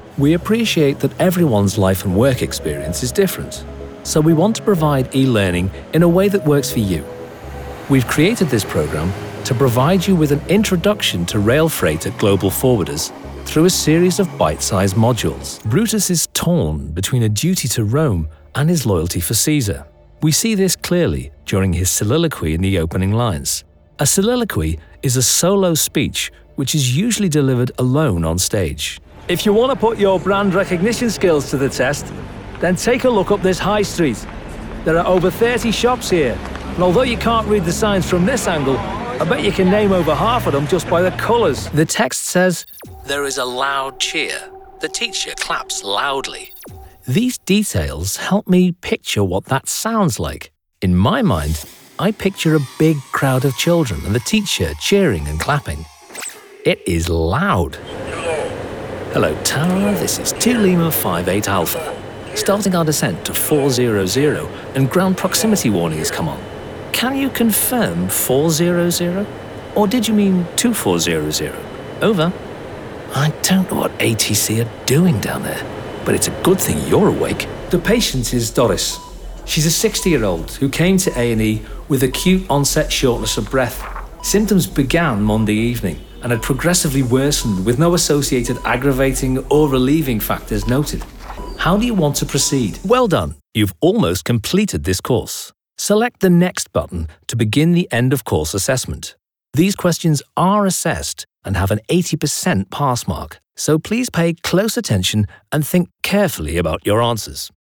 We appreciate that everyone's life and work experience is different, so we want to provide e-learning in a way that works for you. We've created this program to provide you with an introduction to rail freight at global forwarders through a series of bite-sized modules. Brutus is torn between a duty to Rome and his loyalty for Caesar. We see this clearly during his soliloquy in the opening lines. A soliloquy is a solo speech which is usually delivered alone on stage. If you want to put your brand recognition skills to the test, then take a look up this high street. There are over 30 shops here, and although you can't read the signs from this angle, I bet you can name over half of them just by the colours. The text says, "There is a loud cheer. The teacher claps loudly." These details help me picture what that sounds like. In my mind, I picture a big crowd of children and the teacher cheering and clapping. It is loud. Hello Tower, this is 2 Lima 58 Alpha. Starting our descent to 400 and ground proximity warning has come on. Can you confirm 400? Or did you mean 2400? Over. I don't know what ATC are doing down there, but it's a good thing you're awake. The patient is Doris. She's a 60-year-old who came to A&E with acute onset shortness of breath. Symptoms began Monday evening and had progressively worsened with no associated aggravating or relieving factors noted. How do you want to proceed? Well done. You've almost completed this course. Select the Next button to begin the end of course assessment. These questions are assessed and have an 80% pass mark, so please pay close attention and think carefully about your answers.